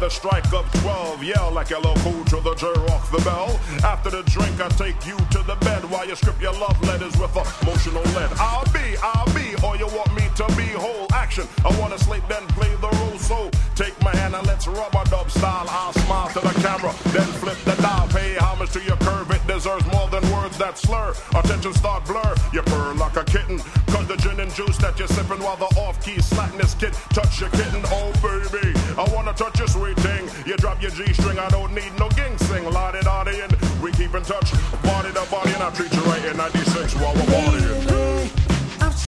the strike of 12. Yell like a cool to the J rock the bell. After the drink, I take you to the bed while you script your love letters with emotional lead. I'll be, or you want me to be whole action. I wanna sleep, then play the role. So take my hand and let's rub a dub style. I'll smile to the camera, then flip the dial. Pay homage to your curve, it deserves more than words that slur. Attention start blur, you purr like a kitten. Cause the gin and juice that you're sipping while the off-key slackness kid touch your kitten. Oh baby, I wanna touch your sweet thing. You drop your G-string, I don't need no ging sing. La-di-da-di and we keep in touch. Body to body and I treat you right in 96. Wow, wow,